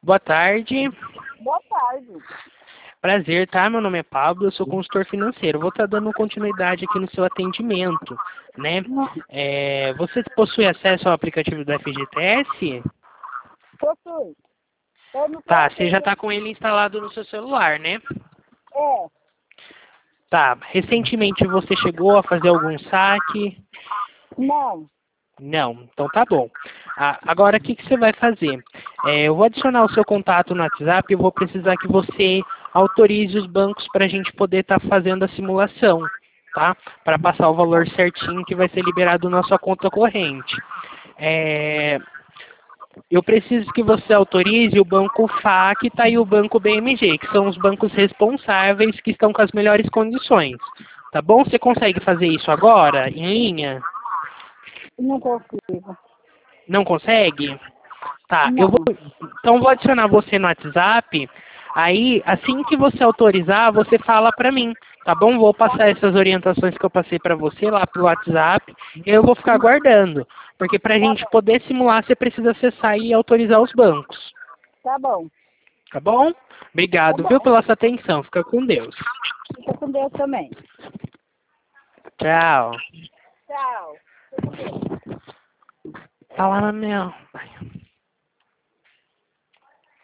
Boa tarde. Boa tarde. Prazer, tá? Meu nome é Pablo, eu sou consultor financeiro. Vou estar dando continuidade aqui no seu atendimento, né? Você possui acesso ao aplicativo do FGTS? Possui. Eu não Tá, sei você já se... está com ele instalado no seu celular, né? É, Tá, recentemente você chegou a fazer algum saque? não. Não, então tá bom. Agora, o que você vai fazer? Eu vou adicionar o seu contato no WhatsApp e eu vou precisar que você autorize os bancos para a gente poder estar fazendo a simulação, tá? Para passar o valor certinho que vai ser liberado na sua conta corrente. Eu preciso que você autorize o banco Facta e o banco BMG, que são os bancos responsáveis que estão com as melhores condições. Tá bom? Você consegue fazer isso agora, em linha? Não consigo. Não consegue? Tá, Não. então vou adicionar você no WhatsApp. Aí, assim que você autorizar, você fala pra mim, tá bom? Vou passar essas orientações que eu passei pra você lá pelo WhatsApp. E eu vou ficar aguardando, porque pra gente poder simular, você precisa acessar e autorizar os bancos, Tá bom. tá bom? Tá Obrigado, viu, bom. pela sua atenção. Fica com Deus. Fica com Deus também. Tchau. Tchau. Fala, Manel.